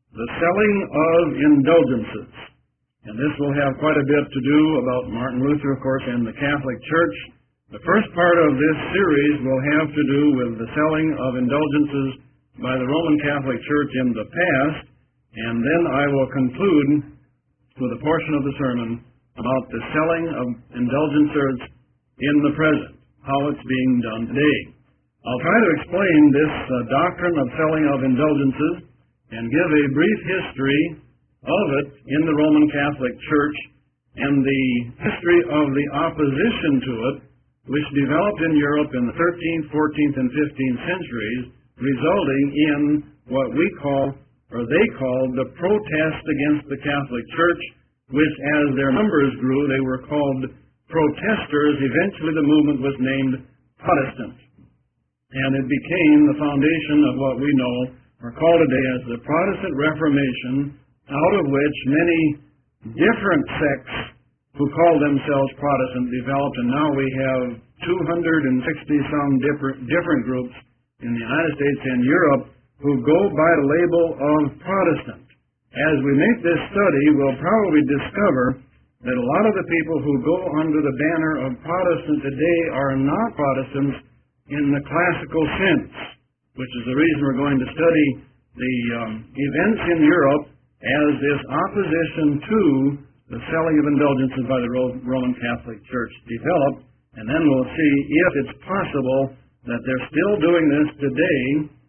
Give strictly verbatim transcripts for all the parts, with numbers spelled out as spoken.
the selling of indulgences. And this will have quite a bit to do about Martin Luther, of course, and the Catholic Church. The first part of this series will have to do with the selling of indulgences by the Roman Catholic Church in the past, and then I will conclude with a portion of the sermon about the selling of indulgences in the present, how it's being done today. I'll try to explain this uh, doctrine of selling of indulgences and give a brief history of it in the Roman Catholic Church and the history of the opposition to it, which developed in Europe in the thirteenth, fourteenth, and fifteenth centuries, resulting in what we call, or they called, the protest against the Catholic Church, which as their numbers grew, they were called protesters. Eventually the movement was named Protestant. And it became the foundation of what we know, or call today as the Protestant Reformation, out of which many different sects who call themselves Protestant developed, and now we have two hundred sixty some different, different groups in the United States and Europe who go by the label of Protestant. As we make this study, we'll probably discover that a lot of the people who go under the banner of Protestant today are not Protestants in the classical sense, which is the reason we're going to study the um, events in Europe as this opposition to the selling of indulgences by the Roman Catholic Church developed, and then we'll see if it's possible that they're still doing this today,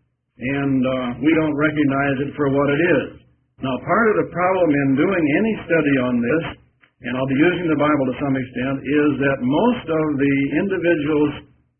and uh, we don't recognize it for what it is. Now, part of the problem in doing any study on this, and I'll be using the Bible to some extent, is that most of the individuals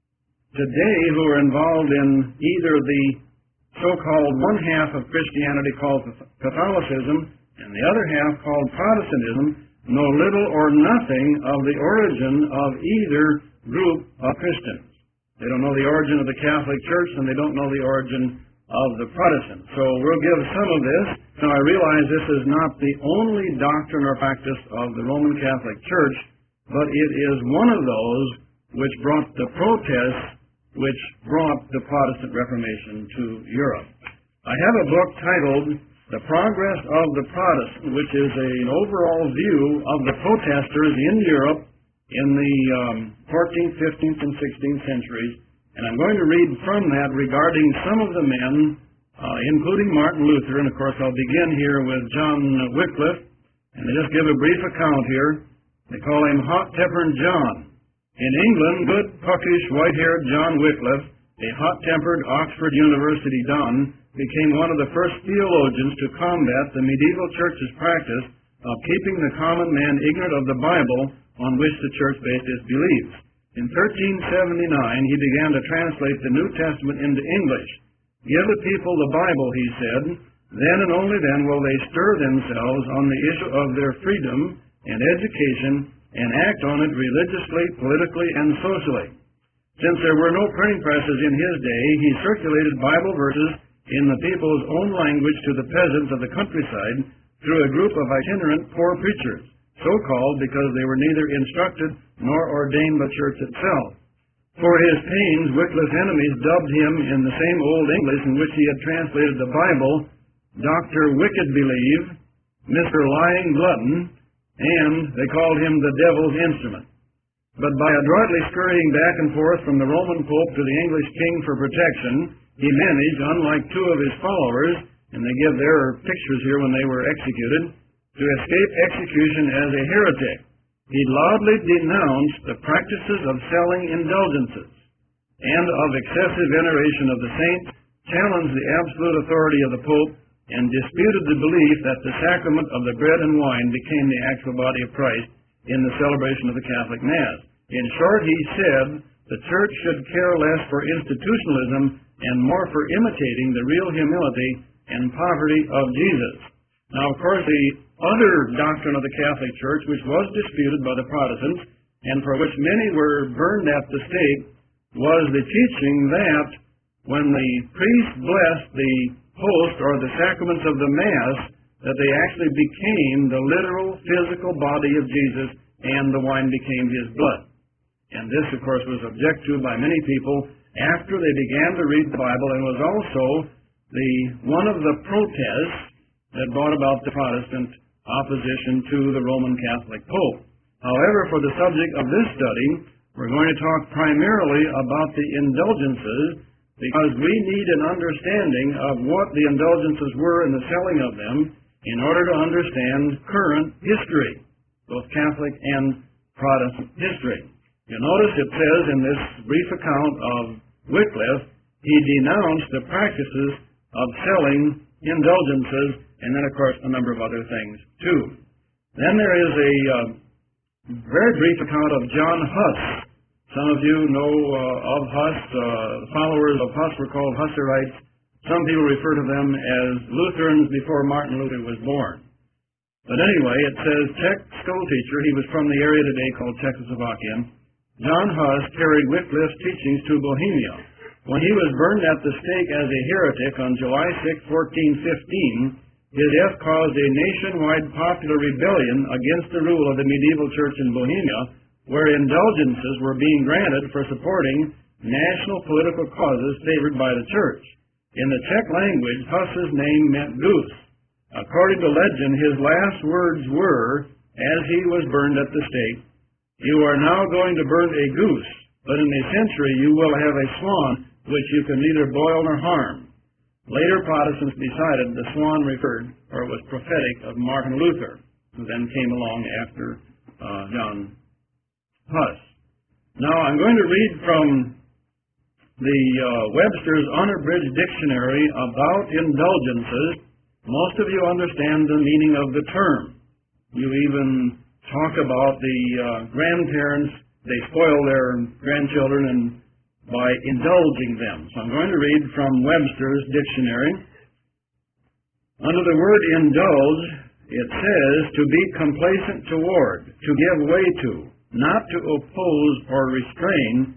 today who are involved in either the so-called one half of Christianity called Catholicism and the other half called Protestantism know little or nothing of the origin of either group of Christians. They don't know the origin of the Catholic Church, and they don't know the origin of the Protestant. So we'll give some of this. Now, I realize this is not the only doctrine or practice of the Roman Catholic Church, but it is one of those which brought the protests which brought the Protestant Reformation to Europe. I have a book titled The Progress of the Protestant, which is an overall view of the protesters in Europe in the um, fourteenth, fifteenth, and sixteenth centuries. And I'm going to read from that regarding some of the men, uh, including Martin Luther, and of course I'll begin here with John Wycliffe, and I just give a brief account here. They call him Hot-Tempered John. In England, good, puckish, white-haired John Wycliffe, a hot-tempered Oxford University don, became one of the first theologians to combat the medieval church's practice of keeping the common man ignorant of the Bible on which the church based its beliefs. In thirteen seventy-nine, he began to translate the New Testament into English. Give the people the Bible, he said, then and only then will they stir themselves on the issue of their freedom and education and act on it religiously, politically, and socially. Since there were no printing presses in his day, he circulated Bible verses in the people's own language to the peasants of the countryside through a group of itinerant poor preachers, so-called because they were neither instructed nor ordained by the church itself. For his pains, Wycliffe's enemies dubbed him in the same old English in which he had translated the Bible, Doctor Wicked Believe, Mister Lying Glutton, and they called him the devil's instrument. But by adroitly scurrying back and forth from the Roman Pope to the English king for protection, he managed, unlike two of his followers, and they give their pictures here when they were executed, to escape execution as a heretic. He loudly denounced the practices of selling indulgences and of excessive veneration of the saints, challenged the absolute authority of the Pope, and disputed the belief that the sacrament of the bread and wine became the actual body of Christ in the celebration of the Catholic Mass. In short, he said, the Church should care less for institutionalism and more for imitating the real humility and poverty of Jesus. Now, of course, the other doctrine of the Catholic Church, which was disputed by the Protestants, and for which many were burned at the stake, was the teaching that when the priest blessed the host or the sacraments of the Mass, that they actually became the literal physical body of Jesus and the wine became his blood. And this, of course, was objected to by many people after they began to read the Bible, and was also the one of the protests that brought about the Protestant opposition to the Roman Catholic Pope. However, for the subject of this study, we're going to talk primarily about the indulgences, because we need an understanding of what the indulgences were and the selling of them in order to understand current history, both Catholic and Protestant history. You'll notice it says in this brief account of Wycliffe, he denounced the practices of selling indulgences, and then, of course, a number of other things, too. Then there is a uh, very brief account of John Huss. Some of you know uh, of Huss. Uh, followers of Huss were called Hussarites. Some people refer to them as Lutherans before Martin Luther was born. But anyway, it says, Czech school teacher, he was from the area today called Czechoslovakia. John Huss carried Wycliffe's teachings to Bohemia. When he was burned at the stake as a heretic on July sixth, fourteen fifteen, his death caused a nationwide popular rebellion against the rule of the medieval church in Bohemia, where indulgences were being granted for supporting national political causes favored by the church. In the Czech language, Huss's name meant goose. According to legend, his last words were, as he was burned at the stake, "You are now going to burn a goose, but in a century you will have a swan which you can neither boil nor harm." Later Protestants decided the swan referred, or was prophetic, of Martin Luther, who then came along after uh, John Huss. Now I'm going to read from the uh, Webster's Unabridged Dictionary about indulgences. Most of you understand the meaning of the term. You even talk about the uh, grandparents, they spoil their grandchildren and by indulging them. So I'm going to read from Webster's Dictionary. Under the word indulge, it says to be complacent toward, to give way to, not to oppose or restrain,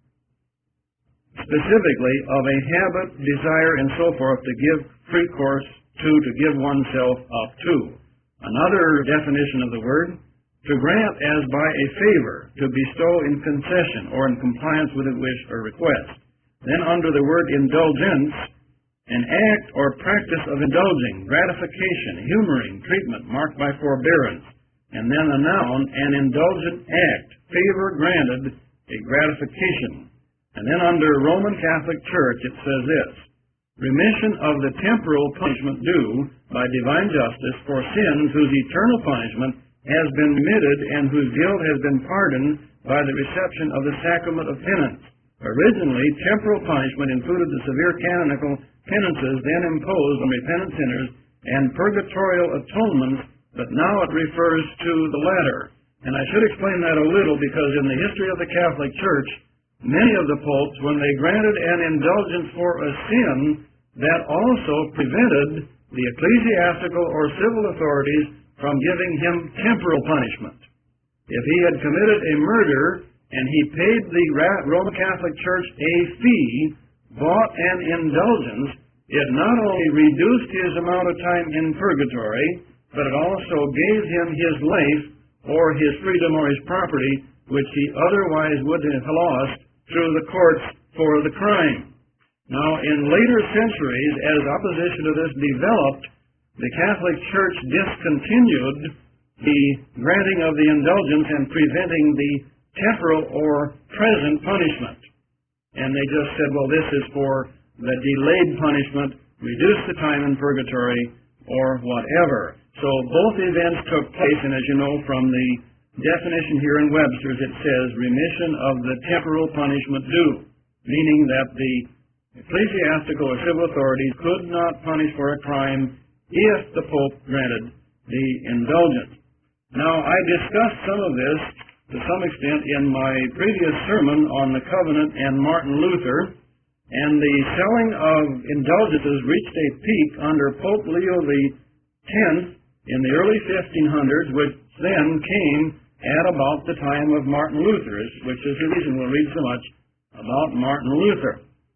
specifically of a habit, desire, and so forth, to give free course to, to give oneself up to. Another definition of the word, to grant as by a favor, to bestow in concession or in compliance with a wish or request. Then under the word indulgence, an act or practice of indulging, gratification, humoring, treatment marked by forbearance. And then a noun, an indulgent act, favor granted, a gratification. And then under Roman Catholic Church it says this, remission of the temporal punishment due by divine justice for sins whose eternal punishment has been remitted and whose guilt has been pardoned by the reception of the sacrament of penance. Originally, temporal punishment included the severe canonical penances then imposed on repentant sinners and purgatorial atonements, but now it refers to the latter. And I should explain that a little, because in the history of the Catholic Church, many of the popes, when they granted an indulgence for a sin, that also prevented the ecclesiastical or civil authorities from giving him temporal punishment. If he had committed a murder and he paid the Roman Catholic Church a fee, bought an indulgence, it not only reduced his amount of time in purgatory, but it also gave him his life or his freedom or his property, which he otherwise would have lost through the courts for the crime. Now, in later centuries, as opposition to this developed, the Catholic Church discontinued the granting of the indulgence and preventing the temporal or present punishment. And they just said, well, this is for the delayed punishment, reduce the time in purgatory, or whatever. So both events took place, and as you know from the definition here in Webster's, it says remission of the temporal punishment due, meaning that the ecclesiastical or civil authorities could not punish for a crime if the Pope granted the indulgence. Now, I discussed some of this to some extent in my previous sermon on the covenant and Martin Luther, and the selling of indulgences reached a peak under Pope Leo the tenth in the early fifteen hundreds, which then came at about the time of Martin Luther, which is the reason we'll read so much about Martin Luther.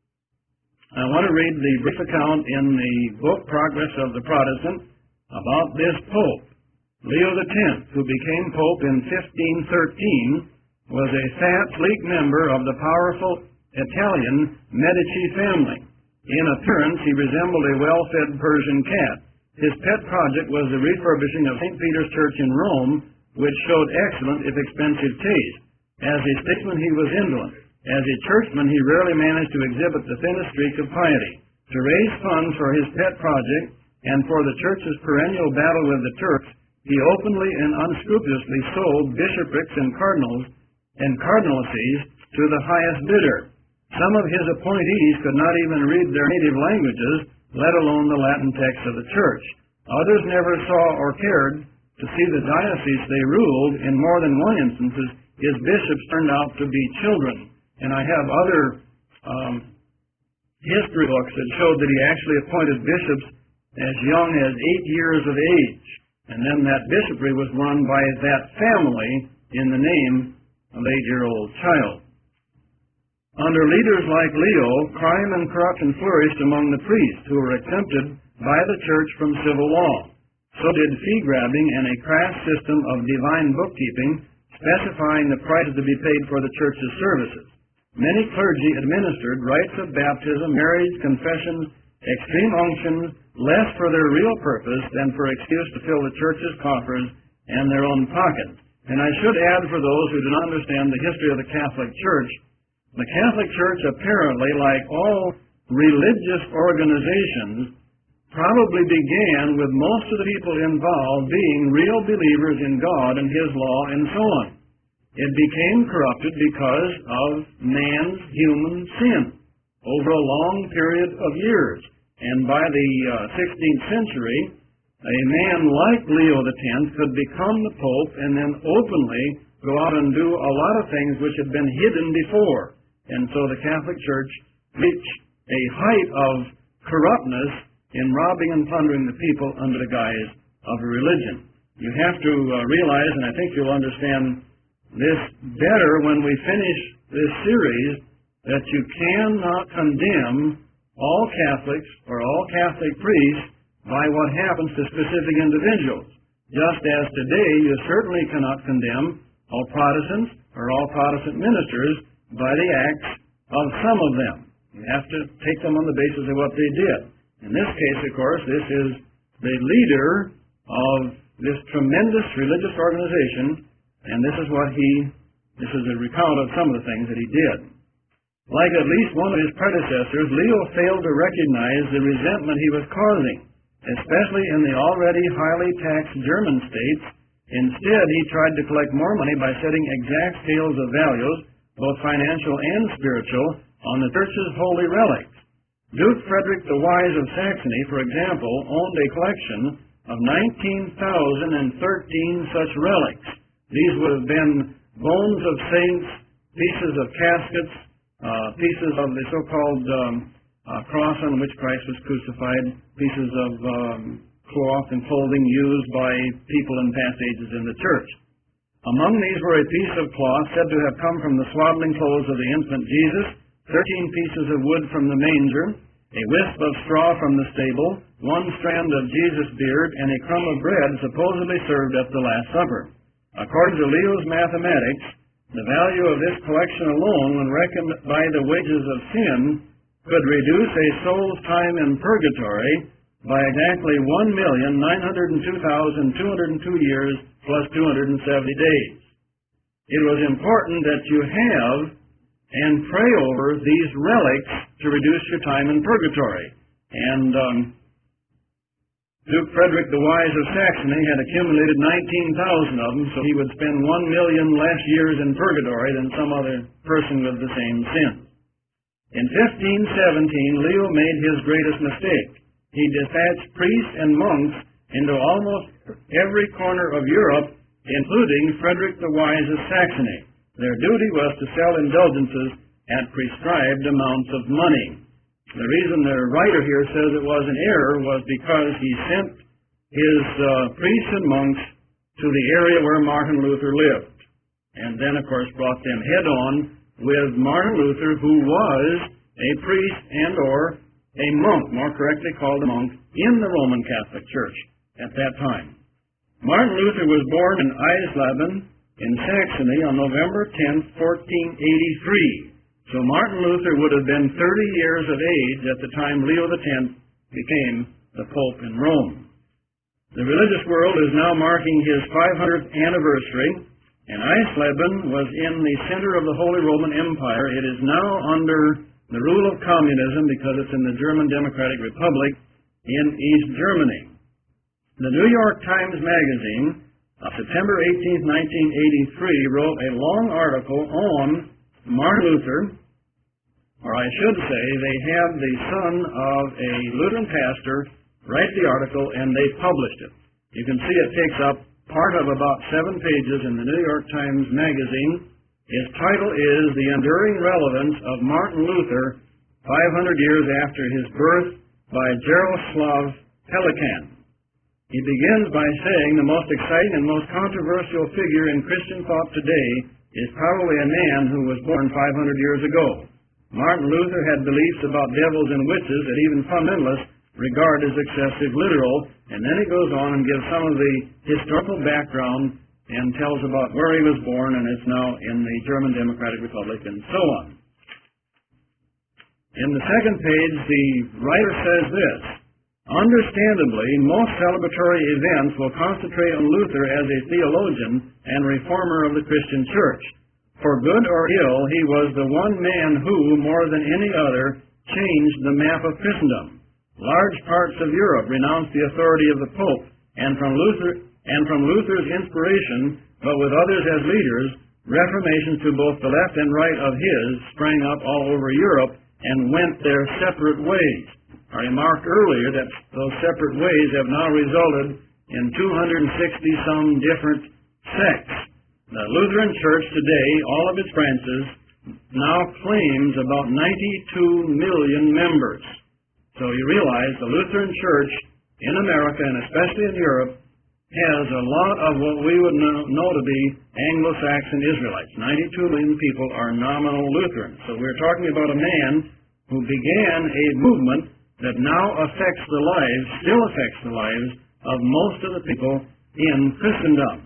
I want to read the brief account in the book Progress of the Protestant about this Pope. Leo the tenth, who became Pope in fifteen thirteen, was a fat, sleek member of the powerful Italian Medici family. In appearance, he resembled a well-fed Persian cat. His pet project was the refurbishing of Saint Peter's Church in Rome, which showed excellent if expensive taste. As a statesman, he was indolent. As a churchman, he rarely managed to exhibit the thinnest streak of piety. To raise funds for his pet project and for the church's perennial battle with the Turks, he openly and unscrupulously sold bishoprics and cardinals and cardinalcies to the highest bidder. Some of his appointees could not even read their native languages, let alone the Latin text of the church. Others never saw or cared to see the diocese they ruled. In more than one instance, his bishops turned out to be children. And I have other um, history books that showed that he actually appointed bishops as young as eight years of age. And then that bishopry was run by that family in the name of an eight-year-old child. Under leaders like Leo, crime and corruption flourished among the priests, who were exempted by the church from civil law. So did fee-grabbing and a crass system of divine bookkeeping, specifying the prices to be paid for the church's services. Many clergy administered rites of baptism, marriage, confessions, extreme unctions, less for their real purpose than for excuse to fill the church's coffers and their own pockets. And I should add, for those who do not understand the history of the Catholic Church, the Catholic Church apparently, like all religious organizations, probably began with most of the people involved being real believers in God and His law and so on. It became corrupted because of man's human sin over a long period of years. And by the uh, sixteenth century, a man like Leo the tenth could become the Pope and then openly go out and do a lot of things which had been hidden before. And so the Catholic Church reached a height of corruptness in robbing and plundering the people under the guise of a religion. You have to uh, realize, and I think you'll understand this better when we finish this series, that you cannot condemn all Catholics or all Catholic priests by what happens to specific individuals. Just as today you certainly cannot condemn all Protestants or all Protestant ministers by the acts of some of them. You have to take them on the basis of what they did. In this case, of course, this is the leader of this tremendous religious organization, and this is what he, this is a recount of some of the things that he did. Like at least one of his predecessors, Leo failed to recognize the resentment he was causing, especially in the already highly taxed German states. Instead, he tried to collect more money by setting exact scales of values, both financial and spiritual, on the church's holy relics. Duke Frederick the Wise of Saxony, for example, owned a collection of nineteen thousand thirteen such relics. These would have been bones of saints, pieces of caskets, uh, pieces of the so-called um, uh, cross on which Christ was crucified, pieces of um, cloth and clothing used by people in past ages in the church. Among these were a piece of cloth said to have come from the swaddling clothes of the infant Jesus, thirteen pieces of wood from the manger, a wisp of straw from the stable, one strand of Jesus' beard, and a crumb of bread supposedly served at the Last Supper. According to Leo's mathematics, the value of this collection alone, when reckoned by the wages of sin, could reduce a soul's time in purgatory by exactly one million nine hundred two thousand two hundred two years plus two hundred seventy days. It was important that you have and pray over these relics to reduce your time in purgatory. And um, Duke Frederick the Wise of Saxony had accumulated nineteen thousand of them, so he would spend one million less years in purgatory than some other person with the same sin. In fifteen seventeen, Leo made his greatest mistake. He dispatched priests and monks into almost every corner of Europe, including Frederick the Wise of Saxony. Their duty was to sell indulgences at prescribed amounts of money. The reason the writer here says it was an error was because he sent his uh, priests and monks to the area where Martin Luther lived, and then, of course, brought them head-on with Martin Luther, who was a priest and or a monk, more correctly called a monk, in the Roman Catholic Church at that time. Martin Luther was born in Eisleben in Saxony on November tenth, fourteen eighty-three. So Martin Luther would have been thirty years of age at the time Leo the tenth became the Pope in Rome. The religious world is now marking his five hundredth anniversary, and Eisleben was in the center of the Holy Roman Empire. It is now under the rule of communism because it's in the German Democratic Republic in East Germany. The New York Times Magazine, on September eighteenth, nineteen eighty-three, wrote a long article on Martin Luther, or I should say they have the son of a Lutheran pastor write the article, and they published it. You can see it takes up part of about seven pages in the New York Times Magazine. His title is The Enduring Relevance of Martin Luther, five hundred years after his birth, by Jaroslav Pelikan. He begins by saying the most exciting and most controversial figure in Christian thought today is probably a man who was born five hundred years ago. Martin Luther had beliefs about devils and witches that even fundamentalists regard as excessive literal, and then he goes on and gives some of the historical background and tells about where he was born, and it's now in the German Democratic Republic, and so on. In the second page, the writer says this: understandably, most celebratory events will concentrate on Luther as a theologian and reformer of the Christian church. For good or ill, he was the one man who, more than any other, changed the map of Christendom. Large parts of Europe renounced the authority of the Pope, and from Luther and from Luther's inspiration, but with others as leaders, reformations to both the left and right of his sprang up all over Europe and went their separate ways. I remarked earlier that those separate ways have now resulted in two hundred sixty some different sects. The Lutheran Church today, all of its branches, now claims about ninety-two million members. So you realize the Lutheran Church in America, and especially in Europe, has a lot of what we would know to be Anglo-Saxon Israelites. ninety-two million people are nominal Lutherans. So we're talking about a man who began a movement that now affects the lives, still affects the lives, of most of the people in Christendom.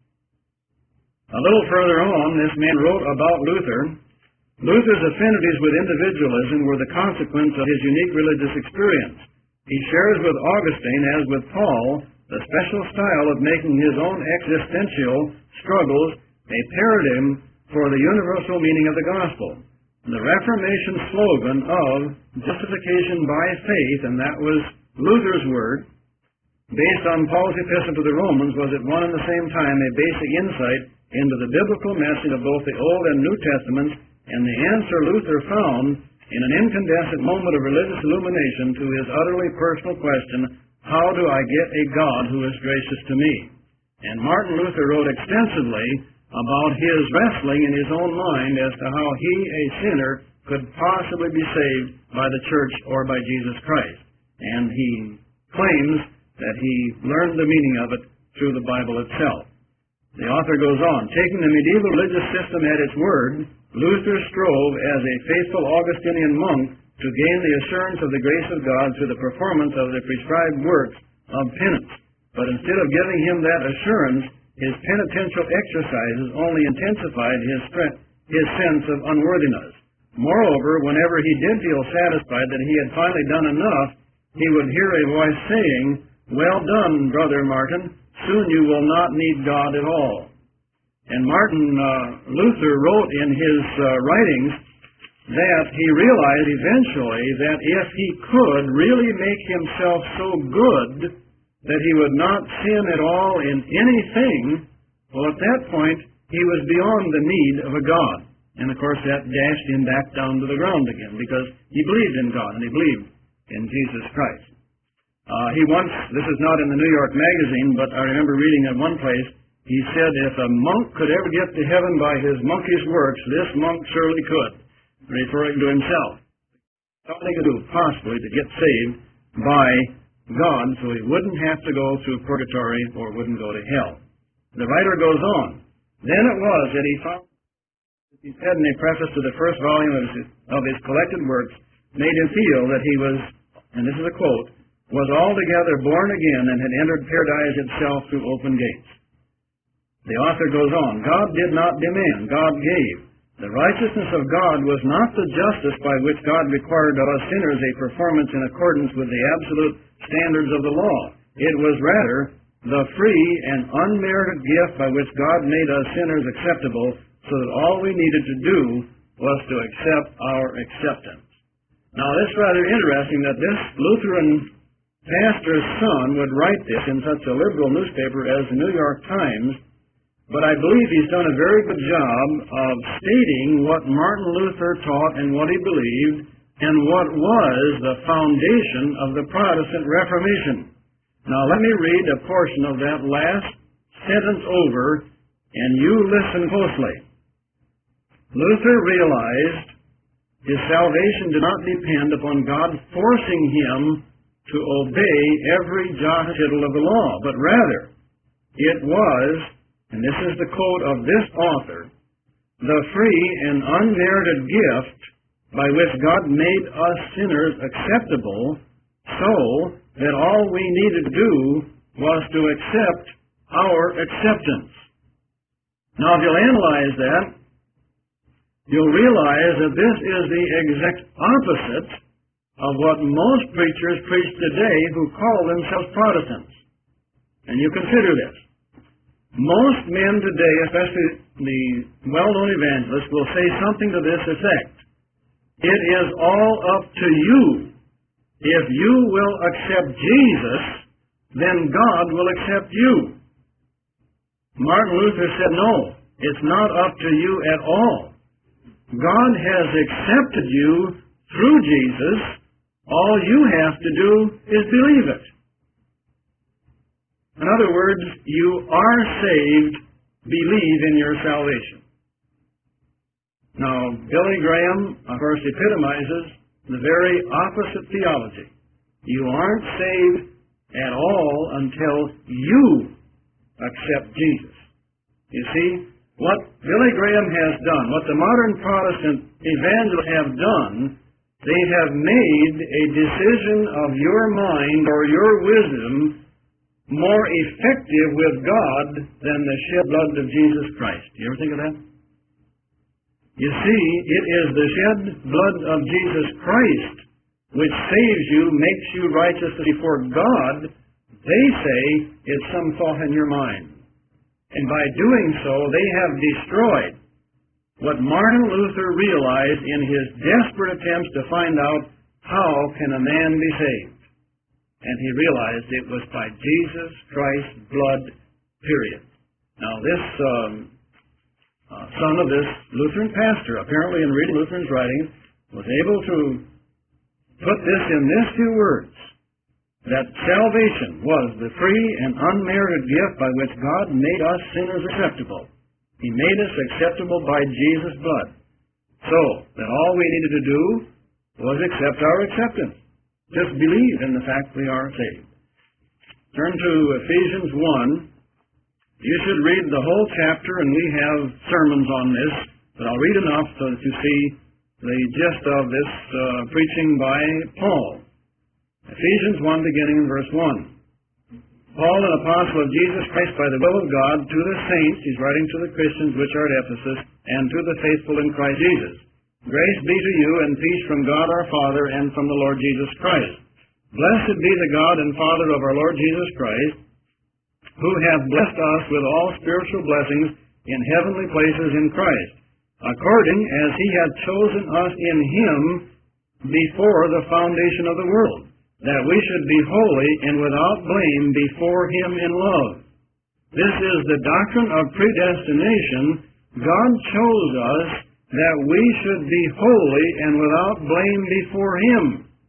A little further on, this man wrote about Luther. Luther's affinities with individualism were the consequence of his unique religious experience. He shares with Augustine, as with Paul, the special style of making his own existential struggles a paradigm for the universal meaning of the gospel. The Reformation slogan of justification by faith, and that was Luther's word, based on Paul's epistle to the Romans, was at one and the same time a basic insight into the biblical message of both the Old and New Testaments, and the answer Luther found in an incandescent moment of religious illumination to his utterly personal question, how do I get a God who is gracious to me? And Martin Luther wrote extensively about his wrestling in his own mind as to how he, a sinner, could possibly be saved by the church or by Jesus Christ. And he claims that he learned the meaning of it through the Bible itself. The author goes on, taking the medieval religious system at its word, Luther strove as a faithful Augustinian monk to gain the assurance of the grace of God through the performance of the prescribed works of penance. But instead of giving him that assurance, his penitential exercises only intensified his, his sense of unworthiness. Moreover, whenever he did feel satisfied that he had finally done enough, he would hear a voice saying, well done, Brother Martin, soon you will not need God at all. And Martin uh, Luther wrote in his uh, writings that he realized eventually that if he could really make himself so good that he would not sin at all in anything, well, at that point, he was beyond the need of a God. And, of course, that dashed him back down to the ground again because he believed in God and he believed in Jesus Christ. Uh, he once, this is not in the New York Magazine, but I remember reading at one place, he said, if a monk could ever get to heaven by his monkish works, this monk surely could, referring to himself. All he could do, possibly, to get saved by God so he wouldn't have to go through purgatory or wouldn't go to hell. The writer goes on. Then it was that he found, he said in a preface to the first volume of his, of his collected works, made him feel that he was, and this is a quote, was altogether born again and had entered paradise itself through open gates. The author goes on, God did not demand, God gave. The righteousness of God was not the justice by which God required of us sinners a performance in accordance with the absolute standards of the law. It was rather the free and unmerited gift by which God made us sinners acceptable, so that all we needed to do was to accept our acceptance. Now, it's rather interesting that this Lutheran pastor's son would write this in such a liberal newspaper as the New York Times, but I believe he's done a very good job of stating what Martin Luther taught and what he believed and what was the foundation of the Protestant Reformation. Now, let me read a portion of that last sentence over, and you listen closely. Luther realized his salvation did not depend upon God forcing him to obey every jot and tittle of the law, but rather it was, and this is the quote of this author, the free and unmerited gift by which God made us sinners acceptable, so that all we needed to do was to accept our acceptance. Now, if you'll analyze that, you'll realize that this is the exact opposite of what most preachers preach today who call themselves Protestants. And you consider this. Most men today, especially the well-known evangelists, will say something to this effect. It is all up to you. If you will accept Jesus, then God will accept you. Martin Luther said, no, it's not up to you at all. God has accepted you through Jesus. All you have to do is believe it. In other words, you are saved. Believe in your salvation. Now, Billy Graham, of course, epitomizes the very opposite theology. You aren't saved at all until you accept Jesus. You see, what Billy Graham has done, what the modern Protestant evangelists have done, they have made a decision of your mind or your wisdom more effective with God than the shed blood of Jesus Christ. Do you ever think of that? You see, it is the shed blood of Jesus Christ which saves you, makes you righteous before God. They say it's some thought in your mind. And by doing so, they have destroyed what Martin Luther realized in his desperate attempts to find out how can a man be saved. And he realized it was by Jesus Christ's blood, period. Now, this um, uh, son of this Lutheran pastor, apparently in reading Luther's writing, was able to put this in these few words, that salvation was the free and unmerited gift by which God made us sinners acceptable. He made us acceptable by Jesus' blood. So, that all we needed to do was accept our acceptance. Just believe in the fact we are saved. Turn to Ephesians one. You should read the whole chapter, and we have sermons on this, but I'll read enough so that you see the gist of this uh, preaching by Paul. Ephesians one, beginning in verse one. Paul, an apostle of Jesus Christ by the will of God, to the saints, he's writing to the Christians which are at Ephesus, and to the faithful in Christ Jesus. Grace be to you and peace from God our Father and from the Lord Jesus Christ. Blessed be the God and Father of our Lord Jesus Christ, who hath blessed us with all spiritual blessings in heavenly places in Christ, according as he hath chosen us in him before the foundation of the world, that we should be holy and without blame before him in love. This is the doctrine of predestination. God chose us that we should be holy and without blame before him.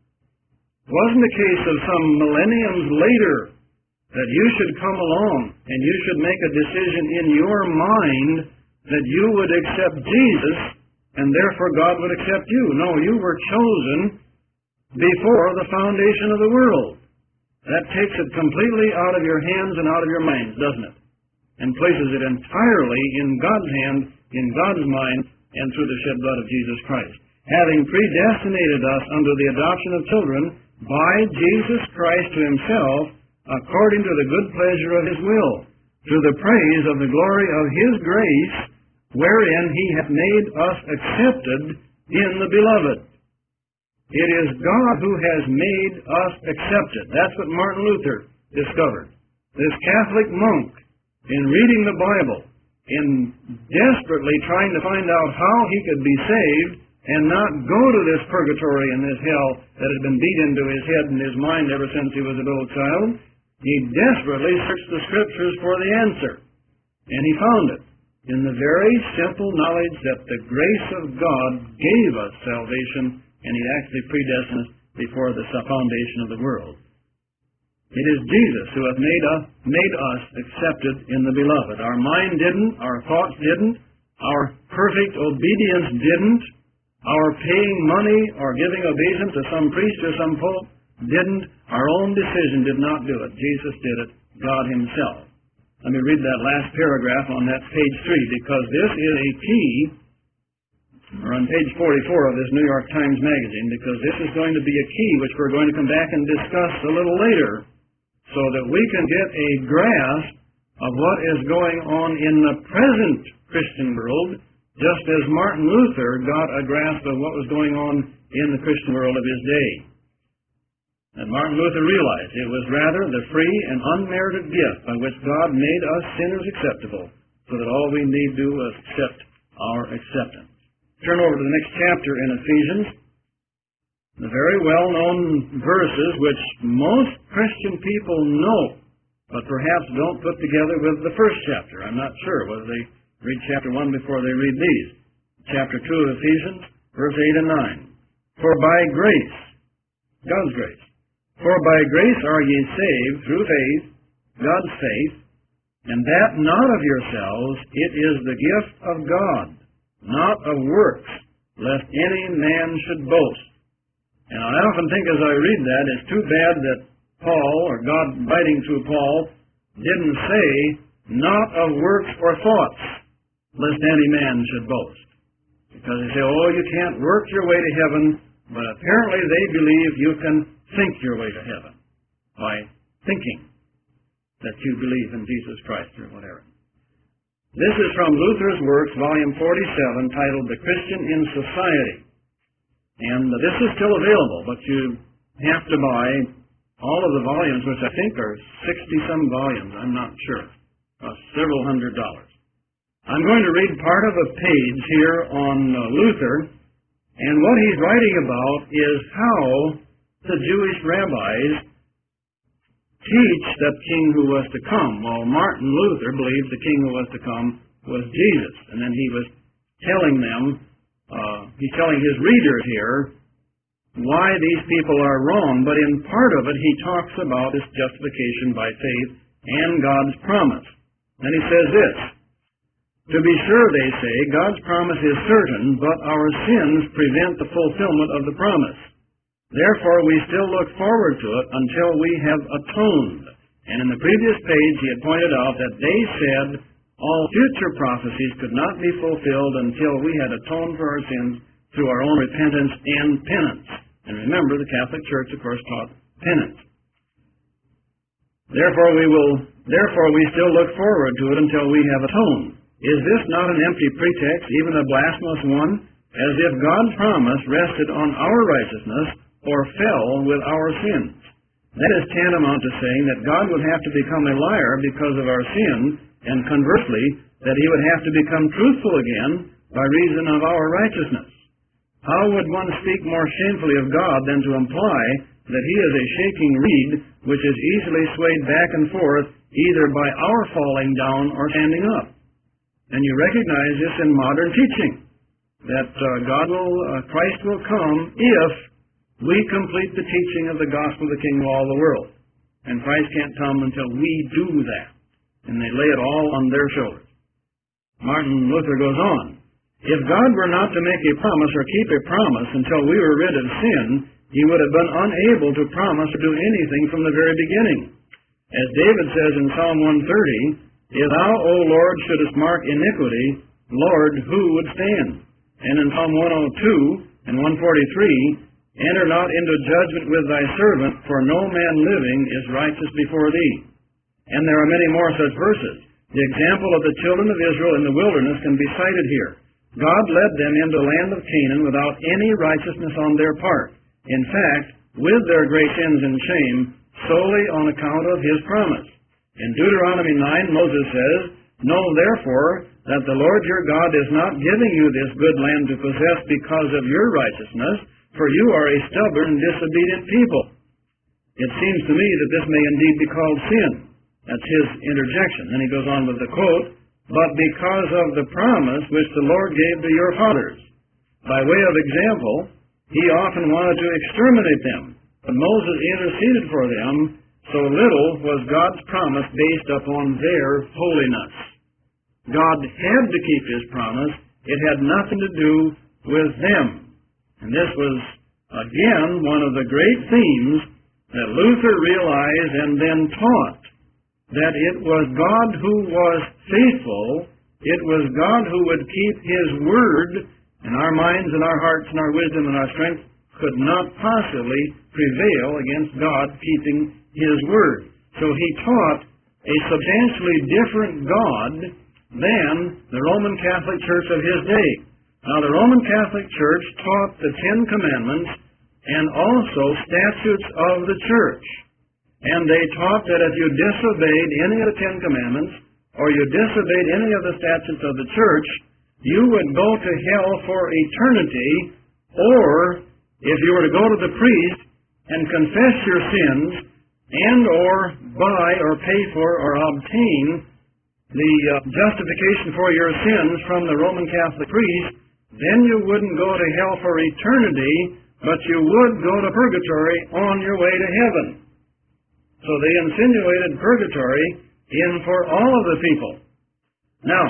It wasn't a case of some millenniums later that you should come along and you should make a decision in your mind that you would accept Jesus and therefore God would accept you. No, you were chosen before the foundation of the world. That takes it completely out of your hands and out of your minds, doesn't it? And places it entirely in God's hand, in God's mind, and through the shed blood of Jesus Christ. Having predestinated us unto the adoption of children by Jesus Christ to himself, according to the good pleasure of his will, to the praise of the glory of his grace, wherein he hath made us accepted in the beloved. It is God who has made us accepted. That's what Martin Luther discovered. This Catholic monk, in reading the Bible, in desperately trying to find out how he could be saved and not go to this purgatory and this hell that had been beat into his head and his mind ever since he was a little child, he desperately searched the Scriptures for the answer. And he found it in the very simple knowledge that the grace of God gave us salvation, and He actually predestined us before the foundation of the world. It is Jesus who hath made us, made us accepted in the Beloved. Our mind didn't, our thoughts didn't, our perfect obedience didn't, our paying money or giving obeisance to some priest or some pope didn't, our own decision did not do it. Jesus did it, God Himself. Let me read that last paragraph on that page three, because this is a key, or on page forty-four of this New York Times magazine, because this is going to be a key which we're going to come back and discuss a little later, so that we can get a grasp of what is going on in the present Christian world, just as Martin Luther got a grasp of what was going on in the Christian world of his day. And Martin Luther realized it was rather the free and unmerited gift by which God made us sinners acceptable, so that all we need do is accept our acceptance. Turn over to the next chapter in Ephesians. The very well-known verses which most Christian people know, but perhaps don't put together with the first chapter. I'm not sure whether they read chapter one before they read these. Chapter two of Ephesians, verse eight and nine. For by grace, God's grace, for by grace are ye saved through faith, God's faith, and that not of yourselves, it is the gift of God, not of works, lest any man should boast. And I often think as I read that, it's too bad that Paul, or God writing through Paul, didn't say, not of works or thoughts, lest any man should boast. Because they say, oh, you can't work your way to heaven, but apparently they believe you can think your way to heaven by thinking that you believe in Jesus Christ or whatever. This is from Luther's Works, volume forty-seven, titled The Christian in Society. And this is still available, but you have to buy all of the volumes, which I think are sixty-some volumes, I'm not sure, uh, several hundred dollars. I'm going to read part of a page here on uh, Luther, and what he's writing about is how the Jewish rabbis teach that king who was to come. Well, Martin Luther believed the king who was to come was Jesus, and then he was telling them, Uh, he's telling his readers here why these people are wrong, but in part of it he talks about this justification by faith and God's promise. And he says this, to be sure, they say, God's promise is certain, but our sins prevent the fulfillment of the promise. Therefore, we still look forward to it until we have atoned. And in the previous page he had pointed out that they said all future prophecies could not be fulfilled until we had atoned for our sins through our own repentance and penance. And remember, the Catholic Church, of course, taught penance. Therefore, we will, therefore we still look forward to it until we have atoned. Is this not an empty pretext, even a blasphemous one, as if God's promise rested on our righteousness or fell with our sins? That is tantamount to saying that God would have to become a liar because of our sin, and conversely, that He would have to become truthful again by reason of our righteousness. How would one speak more shamefully of God than to imply that He is a shaking reed which is easily swayed back and forth either by our falling down or standing up? And you recognize this in modern teaching, that uh, God will, uh, Christ will come if we complete the teaching of the gospel of the King of all the world. And Christ can't come until we do that. And they lay it all on their shoulders. Martin Luther goes on, if God were not to make a promise or keep a promise until we were rid of sin, He would have been unable to promise or do anything from the very beginning. As David says in Psalm one thirty, if thou, O Lord, shouldest mark iniquity, Lord, who would stand? And in Psalm one oh two and one forty-three, enter not into judgment with thy servant, for no man living is righteous before thee. And there are many more such verses. The example of the children of Israel in the wilderness can be cited here. God led them into the land of Canaan without any righteousness on their part. In fact, with their great sins and shame, solely on account of his promise. In Deuteronomy nine, Moses says, "Know therefore that the Lord your God is not giving you this good land to possess because of your righteousness, for you are a stubborn and disobedient people." It seems to me that this may indeed be called sin. That's his interjection. Then he goes on with the quote, "But because of the promise which the Lord gave to your fathers." By way of example, he often wanted to exterminate them, but Moses interceded for them, so little was God's promise based upon their holiness. God had to keep his promise. It had nothing to do with them. And this was, again, one of the great themes that Luther realized and then taught, that it was God who was faithful, it was God who would keep his word, and our minds and our hearts and our wisdom and our strength could not possibly prevail against God keeping his word. So he taught a substantially different God than the Roman Catholic Church of his day. Now, the Roman Catholic Church taught the Ten Commandments and also statutes of the church. And they taught that if you disobeyed any of the Ten Commandments, or you disobeyed any of the statutes of the church, you would go to hell for eternity, or if you were to go to the priest and confess your sins, and or buy or pay for or obtain the uh, justification for your sins from the Roman Catholic priest, then you wouldn't go to hell for eternity, but you would go to purgatory on your way to heaven. So they insinuated purgatory in for all of the people. Now,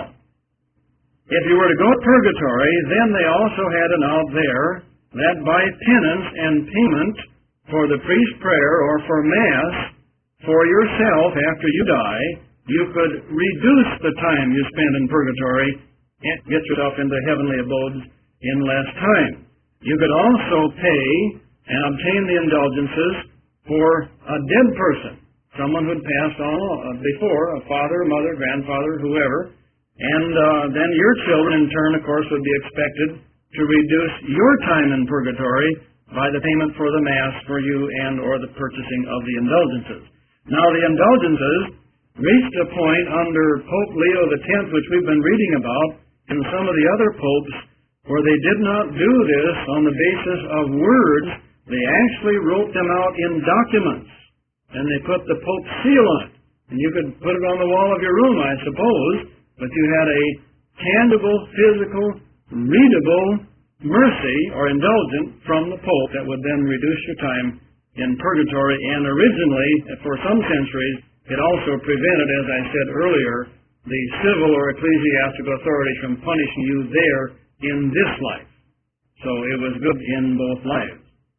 if you were to go to purgatory, then they also had it out there that by penance and payment for the priest's prayer or for Mass for yourself after you die, you could reduce the time you spend in purgatory and get yourself into heavenly abodes in less time. You could also pay and obtain the indulgences for a dead person, someone who'd passed on before, a father, mother, grandfather, whoever, and uh, then your children in turn, of course, would be expected to reduce your time in purgatory by the payment for the Mass for you and or the purchasing of the indulgences. Now, the indulgences reached a point under Pope Leo the tenth, which we've been reading about, and some of the other popes, where they did not do this on the basis of words. They actually wrote them out in documents, and they put the Pope's seal on it. And you could put it on the wall of your room, I suppose, but you had a tangible, physical, readable mercy or indulgence from the Pope that would then reduce your time in purgatory. And originally, for some centuries, it also prevented, as I said earlier, the civil or ecclesiastical authorities from punishing you there in this life. So it was good in both lives.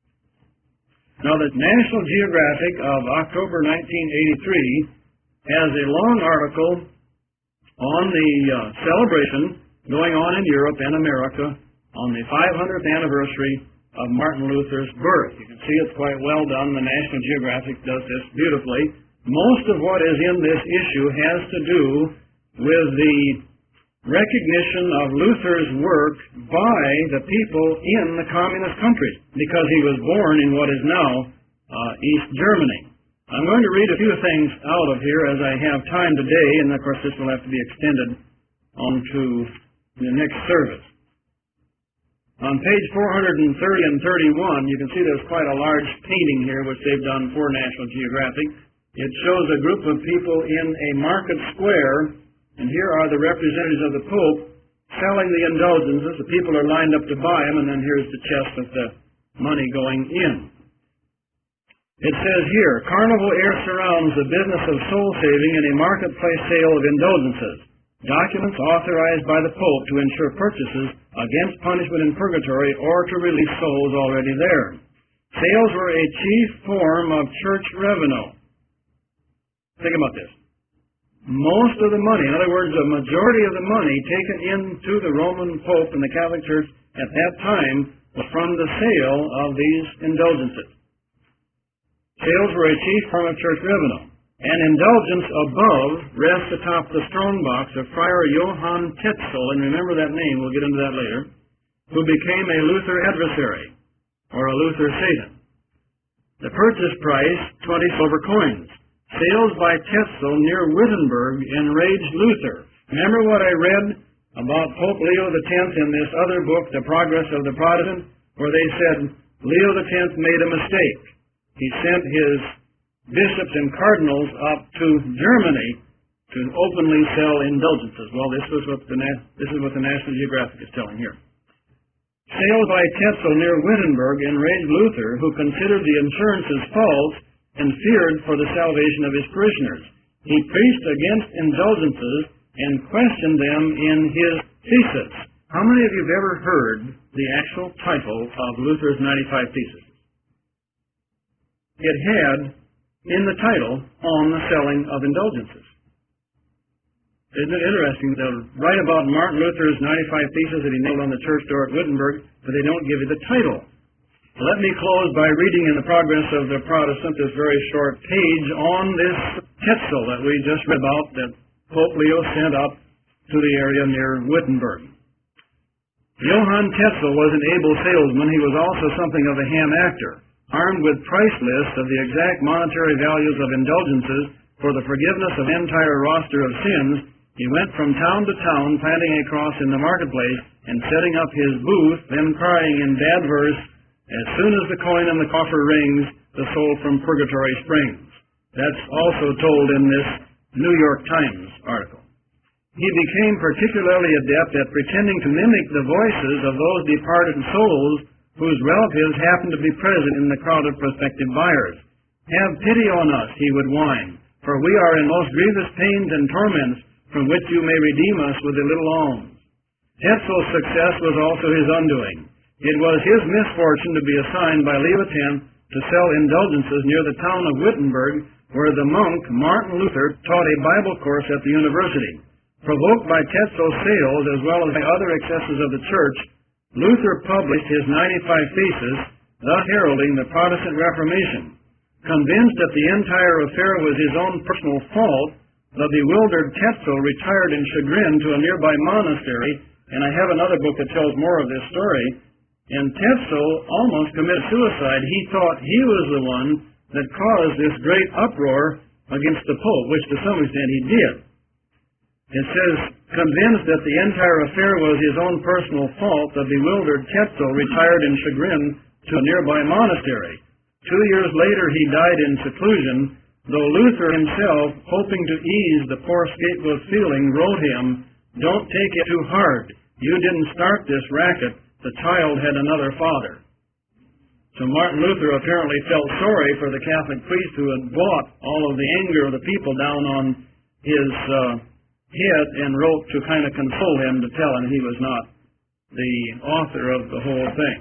Now, the National Geographic of October nineteen eighty-three has a long article on the uh, celebration going on in Europe and America on the five hundredth anniversary of Martin Luther's birth. You can see it's quite well done. The National Geographic does this beautifully. Most of what is in this issue has to do with the recognition of Luther's work by the people in the communist countries, because he was born in what is now uh, East Germany. I'm going to read a few things out of here as I have time today, and of course this will have to be extended on to the next service. On page four hundred thirty and thirty-one, you can see there's quite a large painting here which they've done for National Geographic. It shows a group of people in a market square, and here are the representatives of the Pope selling the indulgences. The people are lined up to buy them, and then here's the chest with the money going in. It says here, Carnival Air surrounds the business of soul saving in a marketplace sale of indulgences. Documents authorized by the Pope to ensure purchases against punishment in purgatory or to release souls already there. Sales were a chief form of church revenue. Think about this. Most of the money, in other words, the majority of the money taken into the Roman Pope and the Catholic Church at that time was from the sale of these indulgences. Sales were a chief form of church revenue. An indulgence above rests atop the strong box of Friar Johann Tetzel, and remember that name, we'll get into that later, who became a Luther adversary, or a Luther Satan. The purchase price, twenty silver coins. Sales by Tetzel near Wittenberg enraged Luther. Remember what I read about Pope Leo the tenth in this other book, The Progress of the Protestant, where they said Leo the tenth made a mistake. He sent his bishops and cardinals up to Germany to openly sell indulgences. Well, this was what the this is what the National Geographic is telling here. Sales by Tetzel near Wittenberg enraged Luther, who considered the insurances false and feared for the salvation of his parishioners. He preached against indulgences and questioned them in his thesis. How many of you have ever heard the actual title of Luther's ninety-five Theses? It had in the title, On the Selling of Indulgences. Isn't it interesting that they'll write about Martin Luther's ninety-five Theses that he nailed on the church door at Wittenberg, but they don't give you the title. Let me close by reading in the Progress of the Protestant this very short page on this Tetzel that we just read about that Pope Leo sent up to the area near Wittenberg. Johann Tetzel was an able salesman. He was also something of a ham actor. Armed with price lists of the exact monetary values of indulgences for the forgiveness of entire roster of sins, he went from town to town, planting a cross in the marketplace and setting up his booth, then crying in bad verse, "As soon as the coin in the coffer rings, the soul from purgatory springs." That's also told in this New York Times article. He became particularly adept at pretending to mimic the voices of those departed souls whose relatives happened to be present in the crowd of prospective buyers. "Have pity on us," he would whine, "for we are in most grievous pains and torments, from which you may redeem us with a little alms." Tetzel's success was also his undoing. It was his misfortune to be assigned by Leo the tenth to sell indulgences near the town of Wittenberg, where the monk Martin Luther taught a Bible course at the university. Provoked by Tetzel's sales as well as by other excesses of the church, Luther published his ninety-five Theses, thus heralding the Protestant Reformation. Convinced that the entire affair was his own personal fault, the bewildered Tetzel retired in chagrin to a nearby monastery, and I have another book that tells more of this story. And Tetzel almost committed suicide. He thought he was the one that caused this great uproar against the Pope, which to some extent he did. It says, convinced that the entire affair was his own personal fault, the bewildered Tetzel retired in chagrin to a nearby monastery. Two years later he died in seclusion, though Luther himself, hoping to ease the poor scapegoat feeling, wrote him, "Don't take it too hard. You didn't start this racket. The child had another father." So Martin Luther apparently felt sorry for the Catholic priest who had brought all of the anger of the people down on his uh, head and wrote to kind of console him, to tell him he was not the author of the whole thing.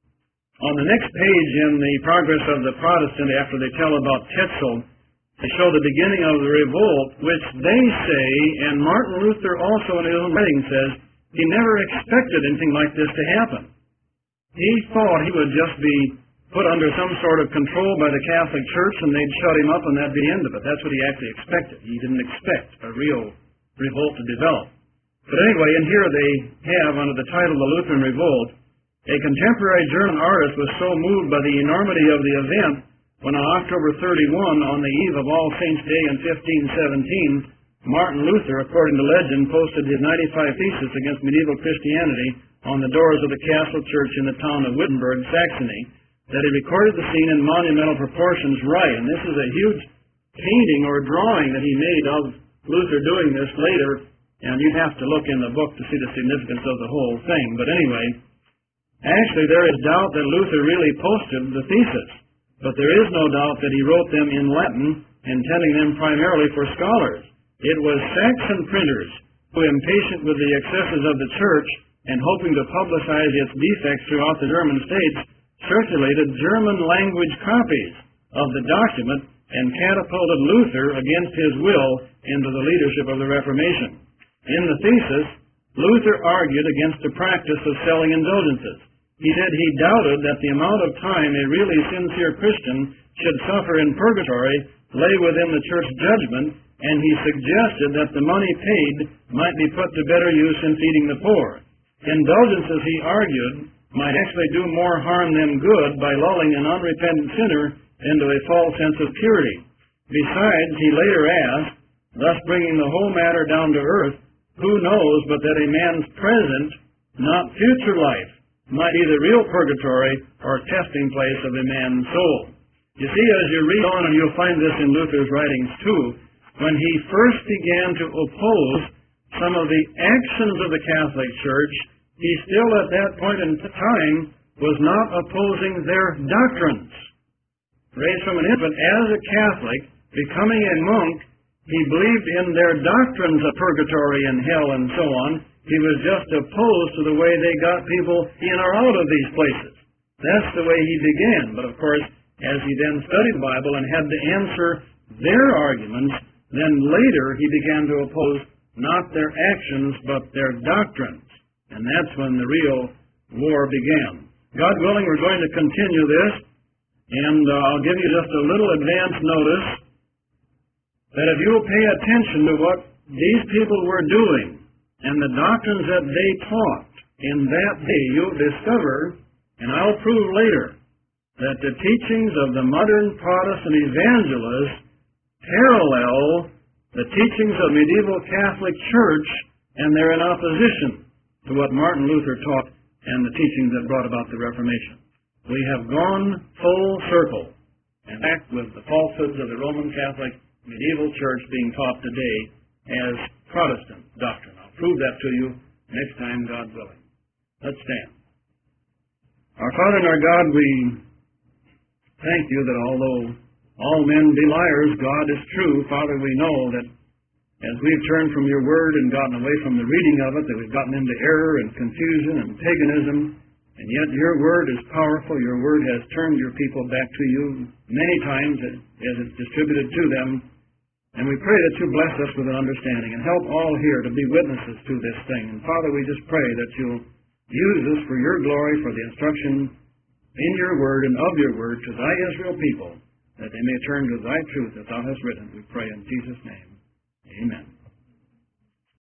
On the next page in the Progress of the Protestant, after they tell about Tetzel, they show the beginning of the revolt, which they say, and Martin Luther also in his own writing says, he never expected anything like this to happen. He thought he would just be put under some sort of control by the Catholic Church and they'd shut him up and that'd be the end of it. That's what he actually expected. He didn't expect a real revolt to develop. But anyway, in here they have, under the title The Lutheran Revolt, a contemporary German artist was so moved by the enormity of the event when on October thirty-first, on the eve of All Saints' Day in fifteen seventeen, Martin Luther, according to legend, posted his ninety-five Theses against medieval Christianity on the doors of the castle church in the town of Wittenberg, Saxony, that he recorded the scene in monumental proportions right. And this is a huge painting or drawing that he made of Luther doing this later, and you have to look in the book to see the significance of the whole thing. But anyway, actually there is doubt that Luther really posted the Theses, but there is no doubt that he wrote them in Latin, intending them primarily for scholars. It was Saxon printers who, impatient with the excesses of the Church and hoping to publicize its defects throughout the German states, circulated German-language copies of the document and catapulted Luther against his will into the leadership of the Reformation. In the Thesis, Luther argued against the practice of selling indulgences. He said he doubted that the amount of time a really sincere Christian should suffer in purgatory lay within the church judgment, and he suggested that the money paid might be put to better use in feeding the poor. Indulgences, he argued, might actually do more harm than good by lulling an unrepentant sinner into a false sense of purity. Besides, he later asked, thus bringing the whole matter down to earth, who knows but that a man's present, not future life, might be the real purgatory or testing place of a man's soul. You see, as you read on, and you'll find this in Luther's writings too, when he first began to oppose some of the actions of the Catholic Church, he still at that point in time was not opposing their doctrines. Raised from an infant as a Catholic, becoming a monk, he believed in their doctrines of purgatory and hell and so on. He was just opposed to the way they got people in or out of these places. That's the way he began. But of course, as he then studied the Bible and had to answer their arguments, then later he began to oppose not their actions, but their doctrines. And that's when the real war began. God willing, we're going to continue this, and uh, I'll give you just a little advance notice that if you'll pay attention to what these people were doing and the doctrines that they taught in that day, you'll discover, and I'll prove later, that the teachings of the modern Protestant evangelists parallel the teachings of medieval Catholic Church, and they're in opposition to what Martin Luther taught and the teachings that brought about the Reformation. We have gone full circle and back with the falsehoods of the Roman Catholic medieval Church being taught today as Protestant doctrine. I'll prove that to you next time, God willing. Let's stand. Our Father and our God, we thank you that although all men be liars, God is true. Father, we know that as we've turned from your word and gotten away from the reading of it, that we've gotten into error and confusion and paganism, and yet your word is powerful. Your word has turned your people back to you many times as it's distributed to them. And we pray that you bless us with an understanding and help all here to be witnesses to this thing. And Father, we just pray that you'll use us for your glory, for the instruction in your word and of your word to thy Israel people, that they may turn to thy truth as thou hast written. We pray in Jesus' name. Amen.